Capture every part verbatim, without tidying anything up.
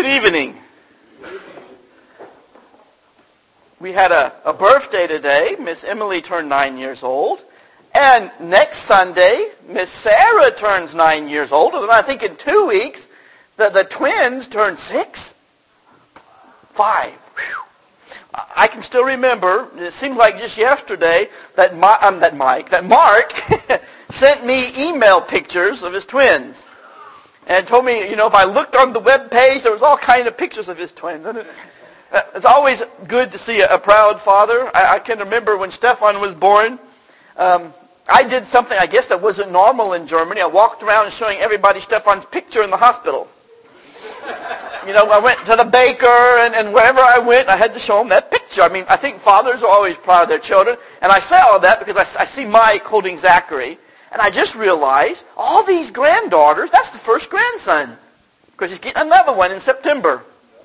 Good evening. We had a, a birthday today. Miss Emily turned nine years old. And next Sunday, Miss Sarah turns nine years old. And I think in two weeks, the, the twins turn six. Five. Whew. I can still remember, it seemed like just yesterday, that, My, um, that Mike, that Mark sent me email pictures of his twins. And told me, you know, if I looked on the web page, there was all kind of pictures of his twins. It's always good to see a, a proud father. I, I can remember when Stefan was born, um, I did something, I guess, that wasn't normal in Germany. I walked around showing everybody Stefan's picture in the hospital. You know, I went to the baker, and, and wherever I went, I had to show them that picture. I mean, I think fathers are always proud of their children. And I say all that because I, I see Mike holding Zachary, and I just realized all these granddaughters, that's the first grandson. Because he's getting another one in September.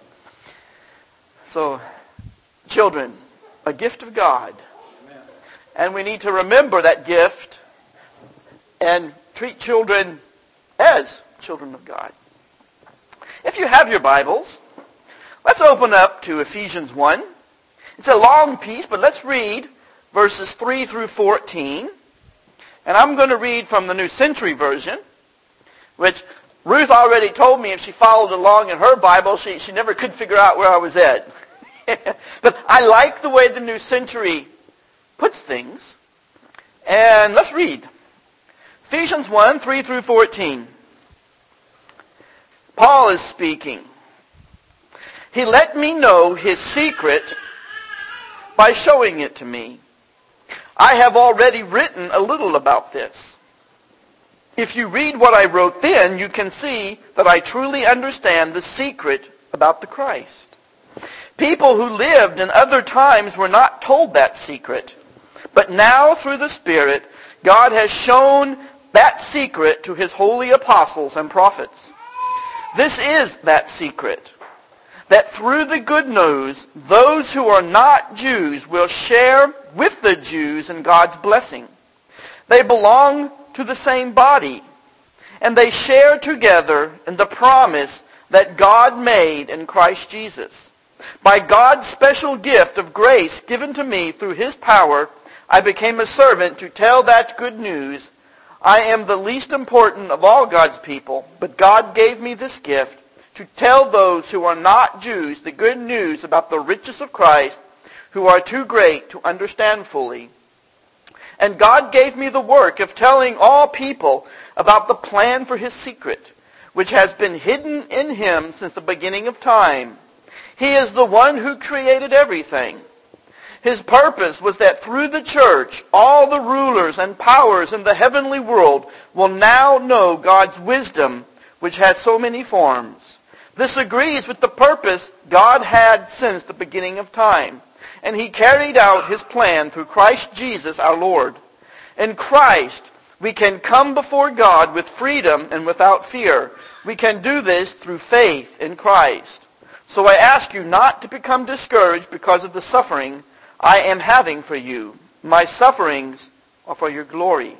So, children, a gift of God. Amen. And we need to remember that gift and treat children as children of God. If you have your Bibles, let's open up to Ephesians one. It's a long piece, but let's read verses three through fourteen. And I'm going to read from the New Century Version, which Ruth already told me if she followed along in her Bible, she, she never could figure out where I was at. But I like the way the New Century puts things. And let's read. Ephesians one, three through fourteen. Paul is speaking. He let me know his secret by showing it to me. I have already written a little about this. If you read what I wrote then, you can see that I truly understand the secret about the Christ. People who lived in other times were not told that secret. But now, through the Spirit, God has shown that secret to his holy apostles and prophets. This is that secret, that through the good news, those who are not Jews will share with the Jews in God's blessing. They belong to the same body, and they share together in the promise that God made in Christ Jesus. By God's special gift of grace given to me through his power, I became a servant to tell that good news. I am the least important of all God's people, but God gave me this gift to tell those who are not Jews the good news about the riches of Christ, who are too great to understand fully. And God gave me the work of telling all people about the plan for his secret, which has been hidden in him since the beginning of time. He is the one who created everything. His purpose was that through the church, all the rulers and powers in the heavenly world will now know God's wisdom, which has so many forms. This agrees with the purpose God had since the beginning of time, and he carried out his plan through Christ Jesus our Lord. In Christ, we can come before God with freedom and without fear. We can do this through faith in Christ. So I ask you not to become discouraged because of the suffering I am having for you. My sufferings are for your glory.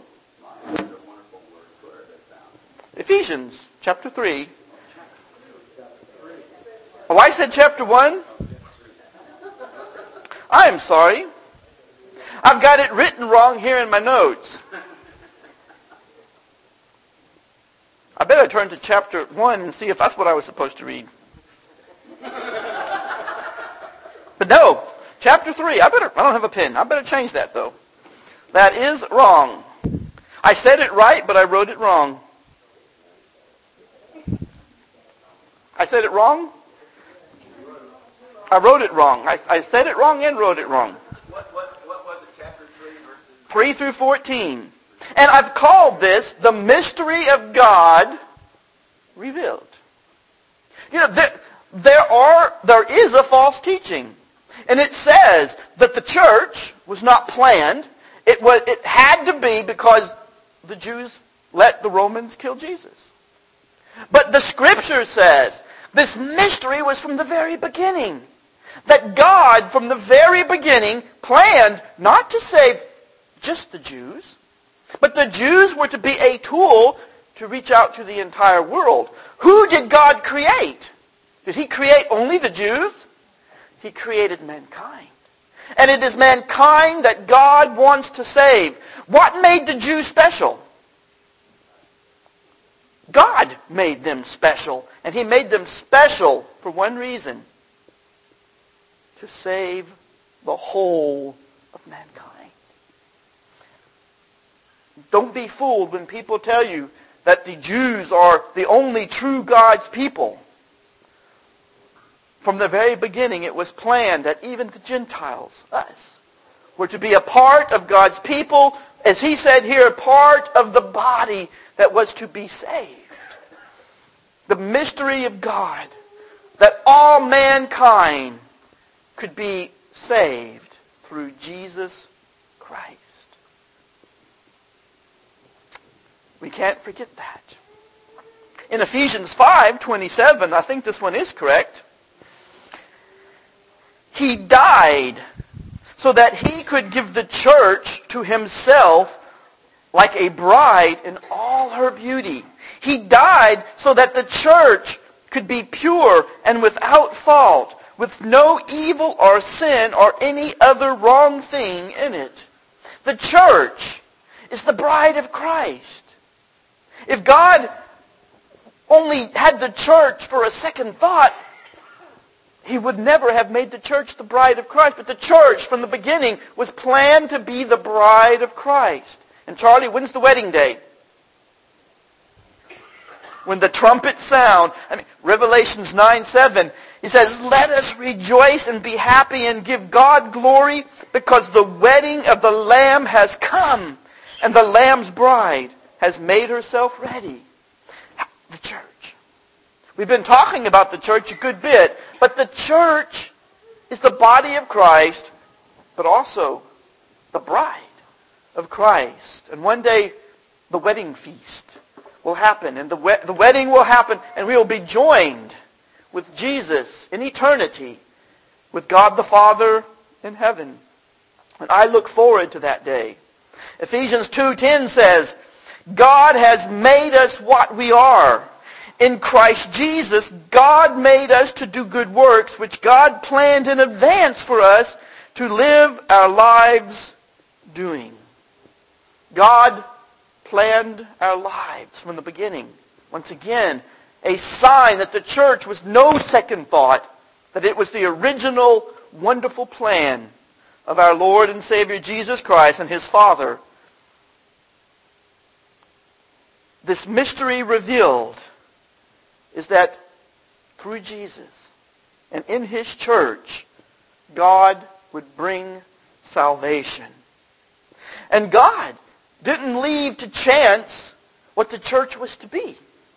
Ephesians chapter three. Oh, I said chapter one? I am sorry. I've got it written wrong here in my notes. I better turn to chapter one and see if that's what I was supposed to read. But no. Chapter three. I better, I don't have a pen. I better change that, though. That is wrong. I said it right, but I wrote it wrong. I said it wrong? I wrote it wrong. I, I said it wrong and wrote it wrong. What, what, what was it, chapter three, verses? three through fourteen. And I've called this the mystery of God revealed. You know, there, there are, there is a false teaching. And it says that the church was not planned. It was, it had to be because the Jews let the Romans kill Jesus. But the Scripture says this mystery was from the very beginning. That God, from the very beginning, planned not to save just the Jews, but the Jews were to be a tool to reach out to the entire world. Who did God create? Did he create only the Jews? He created mankind. And it is mankind that God wants to save. What made the Jews special? God made them special. And he made them special for one reason. To save the whole of mankind. Don't be fooled when people tell you that the Jews are the only true God's people. From the very beginning, it was planned that even the Gentiles, us, were to be a part of God's people, as he said here, part of the body that was to be saved. The mystery of God, that all mankind could be saved through Jesus Christ. We can't forget that. In Ephesians five twenty-seven, I think this one is correct, he died so that he could give the church to himself like a bride in all her beauty. He died so that the church could be pure and without fault, with no evil or sin or any other wrong thing in it. The church is the bride of Christ. If God only had the church for a second thought, he would never have made the church the bride of Christ. But the church, from the beginning, was planned to be the bride of Christ. And Charlie, when's the wedding day? When the trumpets sound. I mean, Revelations nine seven, he says, let us rejoice and be happy and give God glory, because the wedding of the Lamb has come, and the Lamb's bride has made herself ready. The church. We've been talking about the church a good bit, but the church is the body of Christ, but also the bride of Christ. And one day, the wedding feast will happen, and the, we- the wedding will happen, and we will be joined with Jesus in eternity, with God the Father in heaven. And I look forward to that day. Ephesians two ten says, God has made us what we are. In Christ Jesus, God made us to do good works, which God planned in advance for us to live our lives doing. God planned our lives from the beginning. Once again, a sign that the church was no second thought, that it was the original wonderful plan of our Lord and Savior Jesus Christ and his Father. This mystery revealed is that through Jesus and in his church, God would bring salvation. And God didn't leave to chance what the church was to be.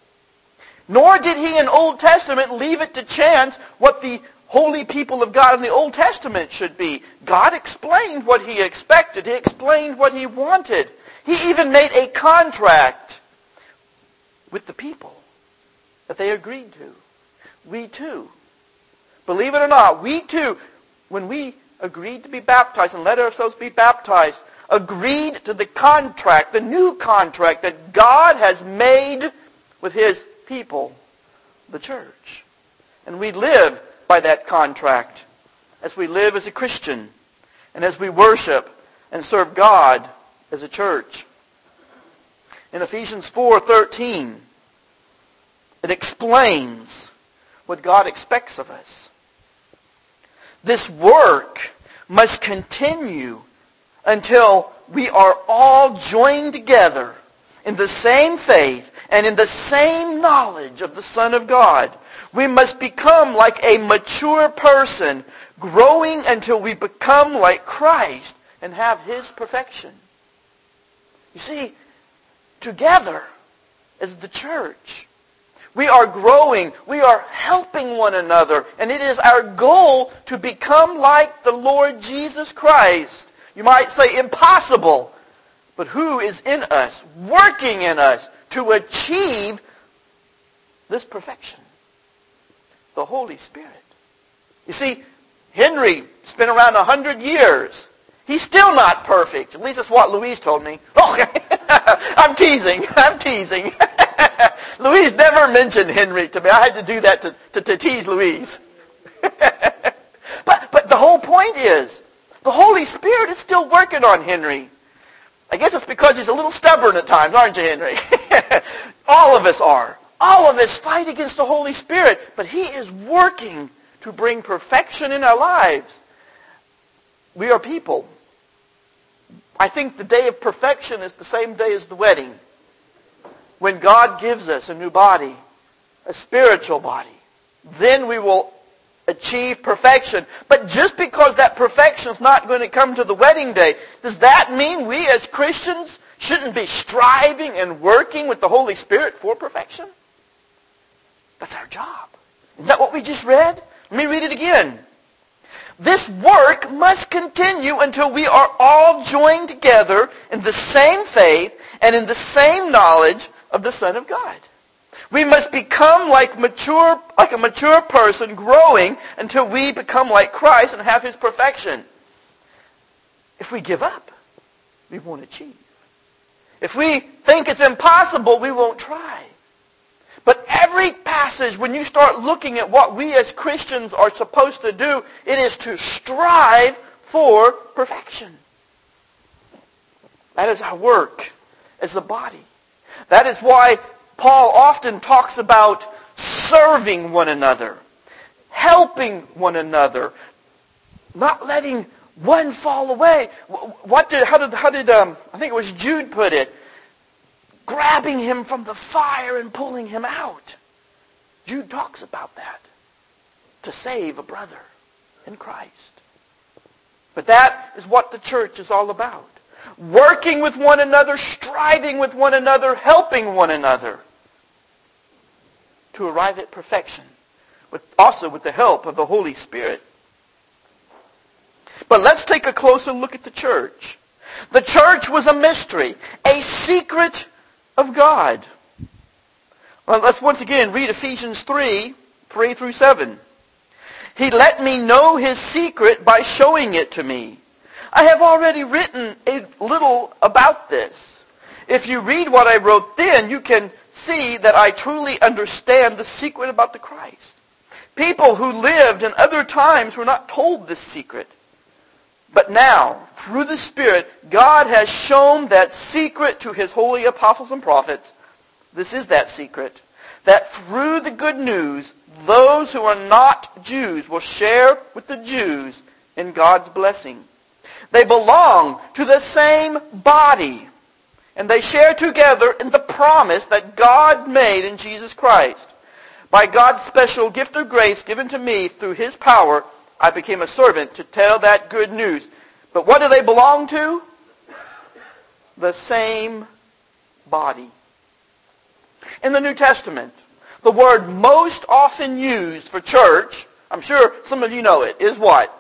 Nor did he in Old Testament leave it to chance what the holy people of God in the Old Testament should be. God explained what he expected. He explained what he wanted. He even made a contract with the people that they agreed to. We too, believe it or not, we too, when we agreed to be baptized and let ourselves be baptized, agreed to the contract, the new contract that God has made with his people, the church. And we live by that contract as we live as a Christian and as we worship and serve God as a church. In Ephesians four thirteen, it explains what God expects of us. This work must continue until we are all joined together in the same faith and in the same knowledge of the Son of God. We must become like a mature person, growing until we become like Christ and have his perfection. You see, together as the church, we are growing, we are helping one another, and it is our goal to become like the Lord Jesus Christ. You might say impossible, but who is in us, working in us to achieve this perfection? The Holy Spirit. You see, Henry spent around a hundred years. He's still not perfect. At least that's what Louise told me. Okay, I'm teasing. I'm teasing. Louise never mentioned Henry to me. I had to do that to, to, to tease Louise. but, but the whole point is, the Holy Spirit is still working on Henry. I guess it's because he's a little stubborn at times, aren't you, Henry? All of us are. All of us fight against the Holy Spirit, but he is working to bring perfection in our lives. We are people. I think the day of perfection is the same day as the wedding, when God gives us a new body, a spiritual body. Then we will achieve perfection. But just because that perfection is not going to come to the wedding day, does that mean we as Christians shouldn't be striving and working with the Holy Spirit for perfection? That's our job. Isn't that what we just read? Let me read it again. This work must continue until we are all joined together in the same faith and in the same knowledge of the Son of God. We must become like mature, like a mature person, growing until we become like Christ and have his perfection. If we give up, we won't achieve. If we think it's impossible, we won't try. But every passage, when you start looking at what we as Christians are supposed to do, it is to strive for perfection. That is our work as a body. That is why Paul often talks about serving one another, helping one another, not letting one fall away. What did, how did, how did um, I think it was Jude put it? Grabbing him from the fire and pulling him out. Jude talks about that. To save a brother in Christ. But that is what the church is all about. Working with one another, striving with one another, helping one another to arrive at perfection. But also with the help of the Holy Spirit. But let's take a closer look at the church. The church was a mystery, a secret of God. Well, let's once again read Ephesians three, three through seven. He let me know his secret by showing it to me. I have already written a little about this. If you read what I wrote then, you can see that I truly understand the secret about the Christ. People who lived in other times were not told this secret. But now, through the Spirit, God has shown that secret to his holy apostles and prophets. This is that secret. That through the good news, those who are not Jews will share with the Jews in God's blessing. They belong to the same body. And they share together in the promise that God made in Jesus Christ. By God's special gift of grace given to me through his power, I became a servant to tell that good news. But what do they belong to? The same body. In the New Testament, the word most often used for church, I'm sure some of you know it, is what?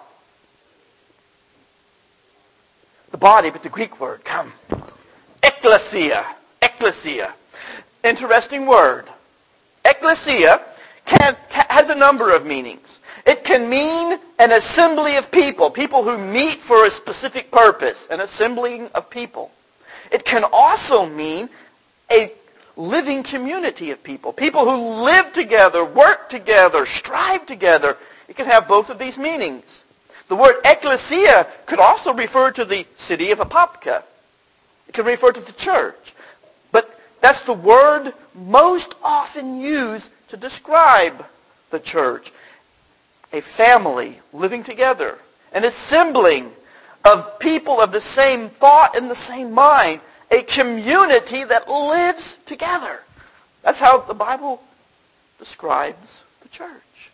The body, but the Greek word, come. Ekklesia. Ekklesia. Interesting word. Ekklesia can, has a number of meanings. It can mean an assembly of people, people who meet for a specific purpose, an assembling of people. It can also mean a living community of people, people who live together, work together, strive together. It can have both of these meanings. The word ekklesia could also refer to the city of Apopka. It can refer to the church. But that's the word most often used to describe the church. A family living together. An assembling of people of the same thought and the same mind. A community that lives together. That's how the Bible describes the church.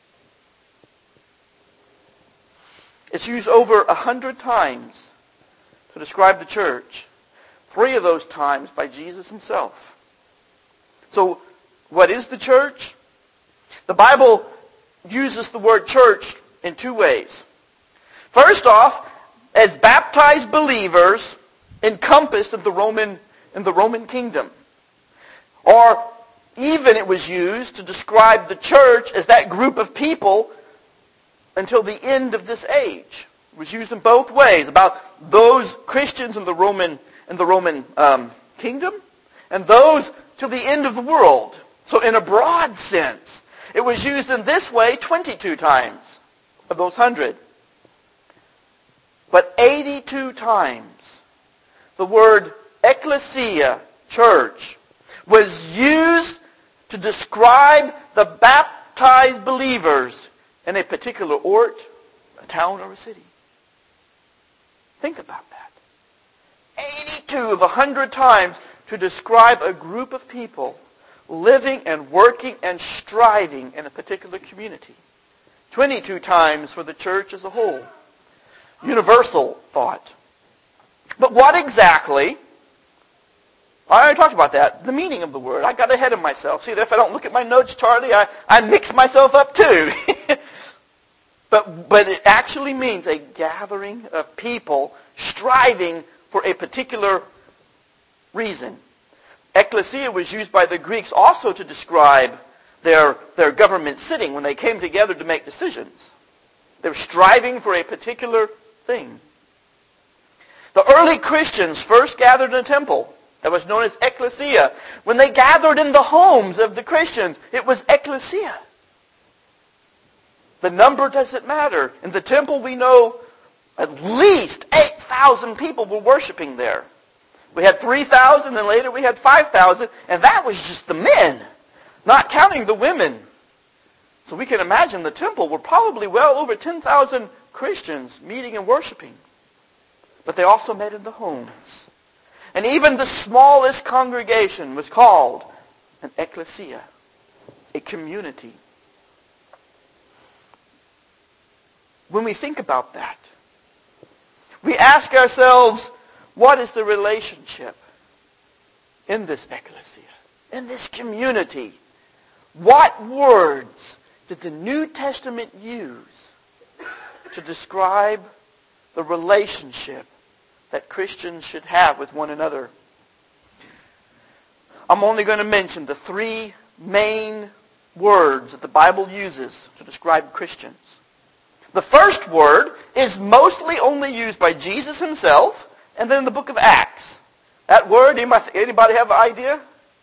It's used over a hundred times to describe the church. Three of those times by Jesus himself. So, what is the church? The Bible uses the word church in two ways. First off, as baptized believers encompassed in the Roman in the Roman kingdom. Or even it was used to describe the church as that group of people until the end of this age. It was used in both ways, about those Christians in the Roman in the Roman um, kingdom and those to the end of the world. So in a broad sense, it was used in this way twenty-two times of those hundred. But eighty-two times the word ecclesia, church, was used to describe the baptized believers in a particular ort, a town, or a city. Think about that. eighty-two of one hundred times to describe a group of people living and working and striving in a particular community. twenty-two times for the church as a whole. Universal thought. But what exactly, I already talked about that, the meaning of the word. I got ahead of myself. See, if I don't look at my notes, Charlie, I, I mix myself up too. but, but it actually means a gathering of people striving for a particular reason. Ecclesia was used by the Greeks also to describe their, their government sitting when they came together to make decisions. They were striving for a particular thing. The early Christians first gathered in a temple that was known as ecclesia. When they gathered in the homes of the Christians, it was ecclesia. The number doesn't matter. In the temple, we know at least eight thousand people were worshiping there. We had three thousand, and later we had five thousand, and that was just the men, not counting the women. So we can imagine the temple were probably well over ten thousand Christians meeting and worshiping. But they also met in the homes. And even the smallest congregation was called an ecclesia, a community. When we think about that, we ask ourselves, what is the relationship in this ecclesia, in this community? What words did the New Testament use to describe the relationship that Christians should have with one another? I'm only going to mention the three main words that the Bible uses to describe Christians. The first word is mostly only used by Jesus himself and then in the book of Acts. That word, anybody have an idea?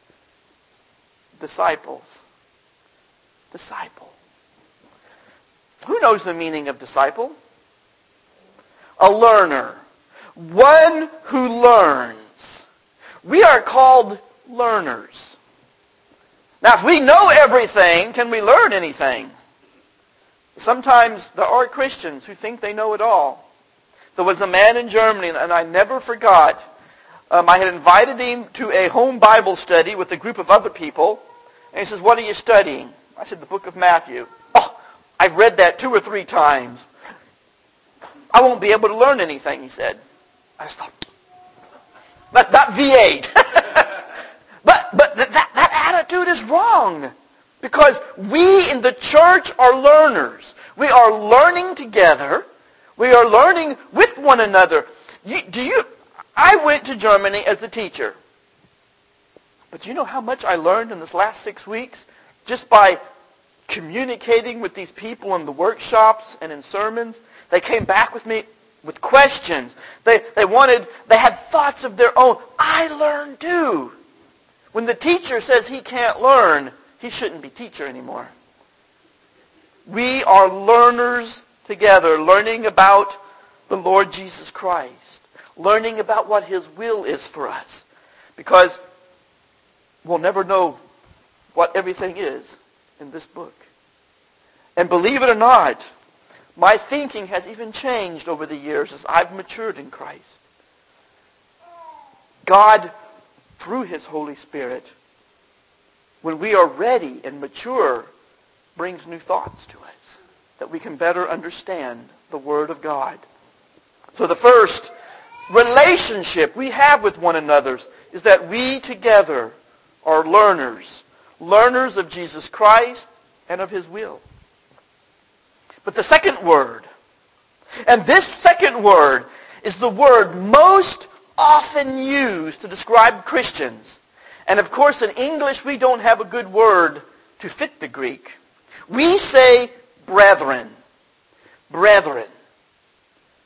Disciples. Disciple. Who knows the meaning of disciple? A learner. One who learns. We are called learners. Now, if we know everything, can we learn anything? Sometimes there are Christians who think they know it all. There was a man in Germany, and I never forgot. Um, I had invited him to a home Bible study with a group of other people. And he says, "What are you studying?" I said, "The book of Matthew." "Oh, I've read that two or three times. I won't be able to learn anything," he said. I just thought, that's not V eight. but but that, that attitude is wrong. Because we in the church are learners. We are learning together. We are learning with one another. You, do you? I went to Germany as a teacher. But do you know how much I learned in this last six weeks? Just by communicating with these people in the workshops and in sermons. They came back with me with questions. They, they wanted, they had thoughts of their own. I learned too. When the teacher says he can't learn, he shouldn't be teacher anymore. We are learners together, learning about the Lord Jesus Christ, learning about what his will is for us. Because we'll never know what everything is in this book. And believe it or not, my thinking has even changed over the years as I've matured in Christ. God, through his Holy Spirit, when we are ready and mature, brings new thoughts to us that we can better understand the Word of God. So the first relationship we have with one another is that we together are learners. Learners of Jesus Christ and of his will. But the second word, and this second word is the word most often used to describe Christians. And of course, in English, we don't have a good word to fit the Greek. We say brethren. Brethren.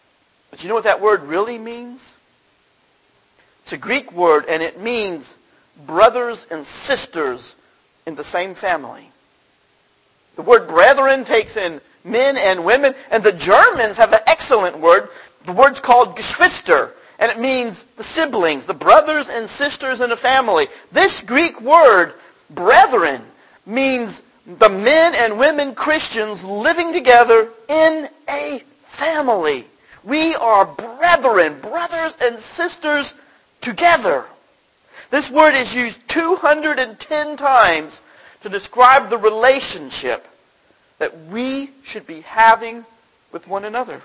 But you know what that word really means? It's a Greek word, and it means brothers and sisters in the same family. The word brethren takes in men and women, and the Germans have an excellent word. The word's called Geschwister, and it means the siblings, the brothers and sisters in a family. This Greek word, brethren, means the men and women Christians living together in a family. We are brethren, brothers and sisters together. This word is used two hundred ten times to describe the relationship that we should be having with one another.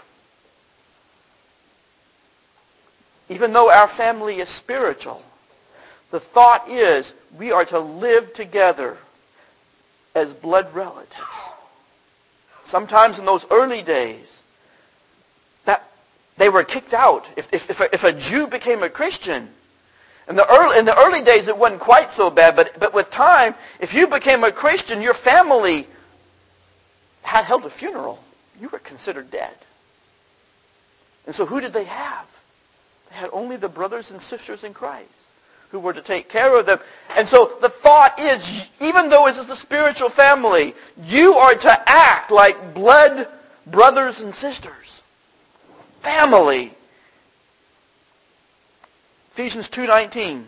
Even though our family is spiritual, the thought is we are to live together as blood relatives. Sometimes in those early days, that they were kicked out. If, if, if, a, if a Jew became a Christian, in the, early, in the early days it wasn't quite so bad, but, but with time, if you became a Christian, your family had held a funeral. You were considered dead. And so who did they have? They had only the brothers and sisters in Christ who were to take care of them. And so the thought is, even though it is the spiritual family, you are to act like blood brothers and sisters. Family. Ephesians two nineteen.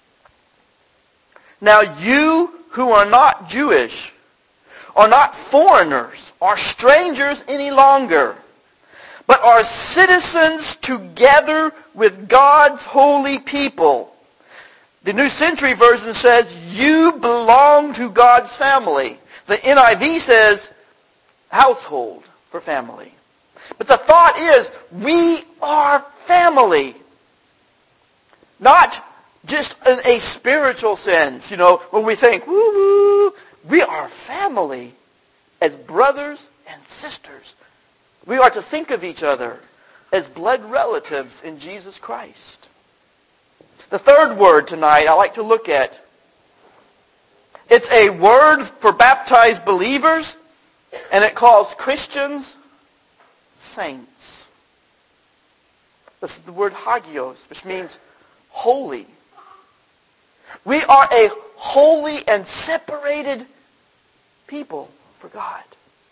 Now you who are not Jewish, are not foreigners, are strangers any longer, but are citizens together with God's holy people. The New Century Version says, you belong to God's family. The N I V says, household for family. But the thought is, we are family. Not just in a spiritual sense, you know, when we think, woo-woo, we are family as brothers and sisters. We are to think of each other as blood relatives in Jesus Christ. The third word tonight I like to look at, it's a word for baptized believers, and it calls Christians saints. This is the word hagios, which means holy. We are a holy and separated people for God.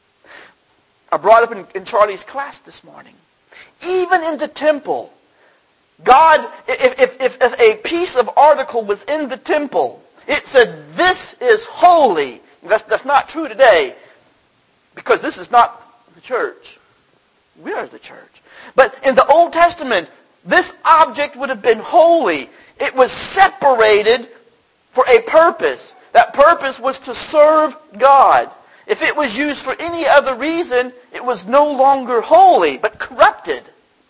I brought up in, in Charlie's class this morning. Even in the temple, God, if, if, if, if a piece of article was in the temple, it said, this is holy. That's, that's not true today, because this is not the church. We are the church. But in the Old Testament, this object would have been holy. It was separated for a purpose. That purpose was to serve God. If it was used for any other reason, it was no longer holy, but corrupted.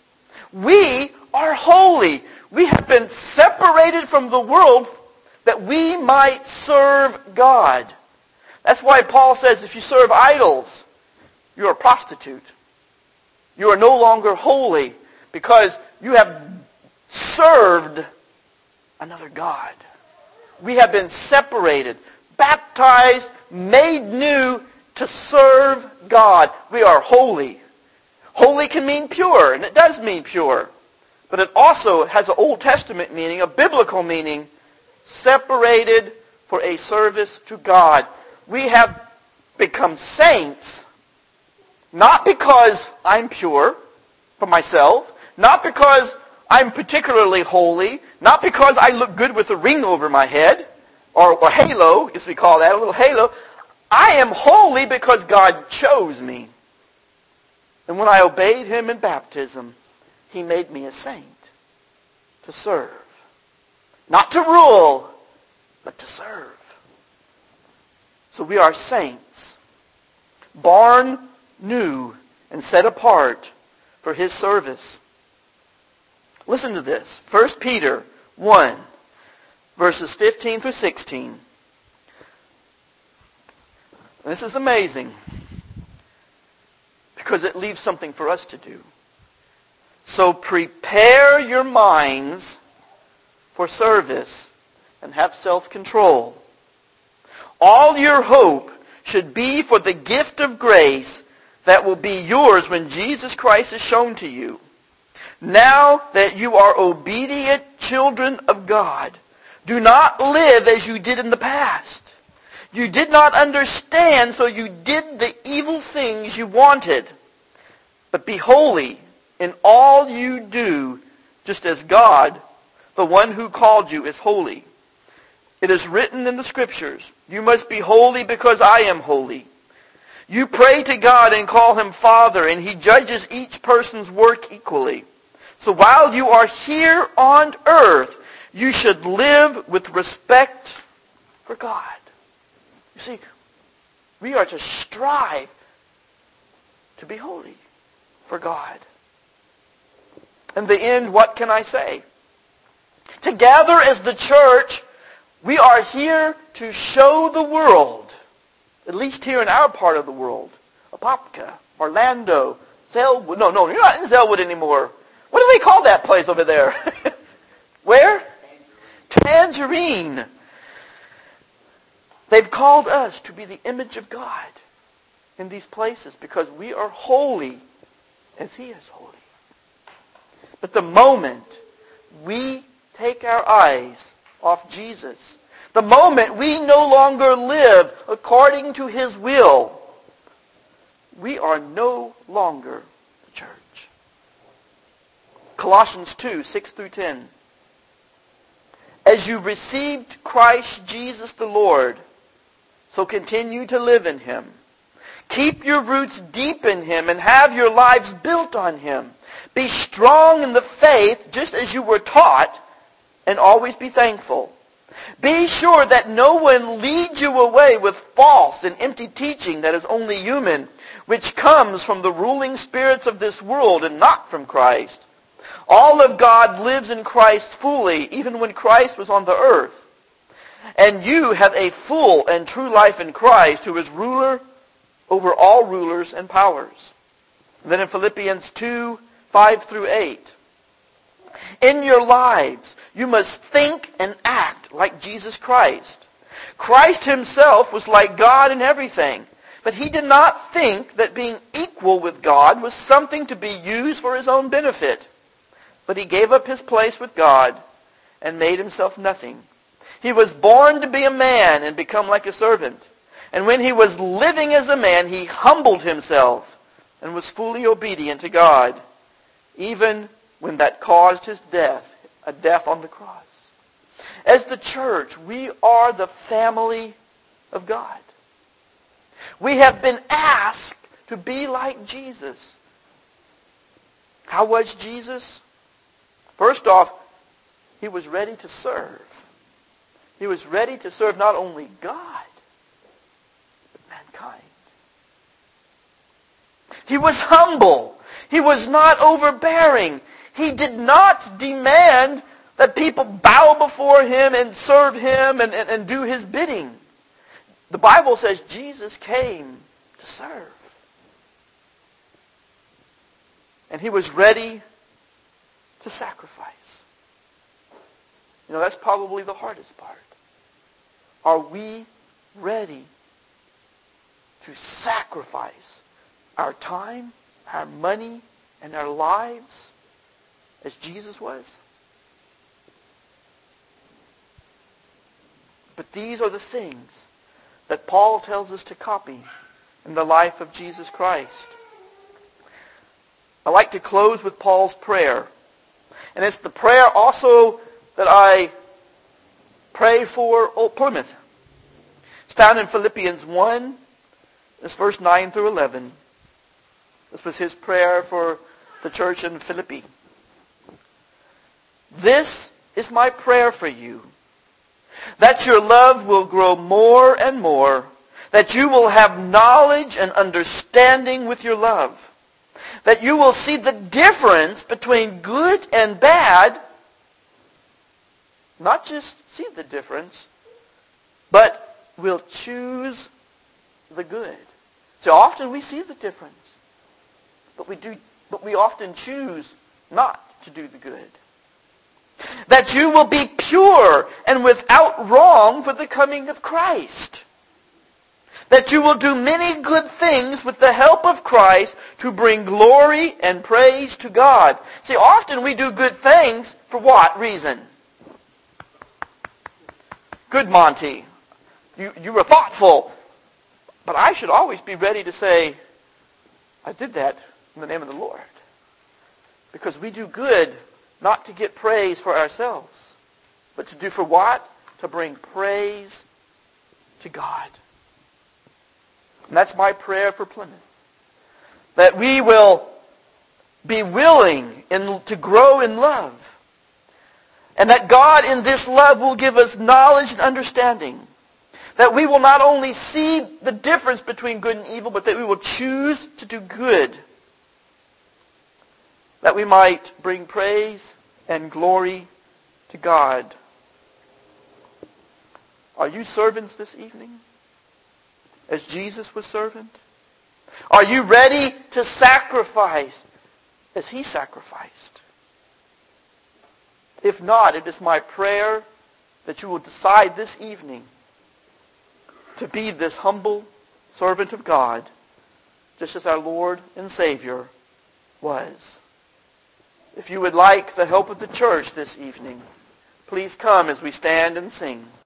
We are holy. We have been separated from the world that we might serve God. That's why Paul says if you serve idols, you're a prostitute. You are no longer holy because you have served another God. We have been separated, baptized, made new to serve God. We are holy. Holy can mean pure, and it does mean pure. But it also has an Old Testament meaning, a biblical meaning, separated for a service to God. We have become saints, not because I'm pure for myself, not because I'm particularly holy, not because I look good with a ring over my head, or, or halo, as we call that, a little halo. I am holy because God chose me. And when I obeyed him in baptism, he made me a saint to serve. Not to rule, but to serve. So we are saints, born new and set apart for his service. Listen to this. First Peter one, verses fifteen through sixteen. This is amazing because it leaves something for us to do. So prepare your minds for service and have self-control. All your hope should be for the gift of grace that will be yours when Jesus Christ is shown to you. Now that you are obedient children of God, Do not live as you did in the past. You did not understand, so you did the evil things you wanted. But be holy in all you do, just as God, the one who called you, is holy. It is written in the Scriptures, you must be holy because I am holy. You pray to God and call him Father, and he judges each person's work equally. So while you are here on earth, you should live with respect for God. You see, we are to strive to be holy for God. In the end, what can I say? Together as the church, we are here to show the world, at least here in our part of the world, Apopka, Orlando, Zellwood. No, no, you're not in Zellwood anymore. What do they call that place over there? Where? Tangerine. Tangerine. They've called us to be the image of God in these places because we are holy as he is holy. But the moment we take our eyes off Jesus, the moment we no longer live according to his will, we are no longer the church. Colossians two, six through ten. As you received Christ Jesus the Lord, so continue to live in him. Keep your roots deep in him and have your lives built on him. Be strong in the faith just as you were taught, and always be thankful. Be sure that no one leads you away with false and empty teaching that is only human, which comes from the ruling spirits of this world and not from Christ. All of God lives in Christ fully, even when Christ was on the earth. And you have a full and true life in Christ, who is ruler over all rulers and powers. And then in Philippians two, five through eight. In your lives, you must think and act like Jesus Christ. Christ himself was like God in everything, but he did not think that being equal with God was something to be used for his own benefit. But he gave up his place with God and made himself nothing. He was born to be a man and become like a servant. And when he was living as a man, he humbled himself and was fully obedient to God, even when that caused his death, a death on the cross. As the church, we are the family of God. We have been asked to be like Jesus. How was Jesus? First off, he was ready to serve. He was ready to serve not only God, but mankind. He was humble. He was not overbearing. He did not demand that people bow before him and serve him and, and, and do his bidding. The Bible says Jesus came to serve. And he was ready to sacrifice. You know, that's probably the hardest part. Are we ready to sacrifice our time, our money, and our lives as Jesus was? But these are the things that Paul tells us to copy in the life of Jesus Christ. I like to close with Paul's prayer. And it's the prayer also that I pray for Old Plymouth. It's found in Philippians one, it's verse nine through eleven. This was his prayer for the church in Philippi. This is my prayer for you, that your love will grow more and more, that you will have knowledge and understanding with your love, that you will see the difference between good and bad, not just see the difference, but will choose the good. So often we see the difference, but we do, but we often choose not to do the good. That you will be pure and without wrong for the coming of Christ. That you will do many good things with the help of Christ to bring glory and praise to God. See, often we do good things for what reason? Good, Monty. You, you were thoughtful. But I should always be ready to say, I did that in the name of the Lord. Because we do good not to get praise for ourselves, but to do for what? To bring praise to God. And that's my prayer for Plymouth. That we will be willing in, to grow in love. And that God in this love will give us knowledge and understanding. That we will not only see the difference between good and evil, but that we will choose to do good. That we might bring praise and glory to God. Are you servants this evening? As Jesus was servant? Are you ready to sacrifice as he sacrificed? If not, it is my prayer that you will decide this evening to be this humble servant of God, just as our Lord and Savior was. If you would like the help of the church this evening, please come as we stand and sing.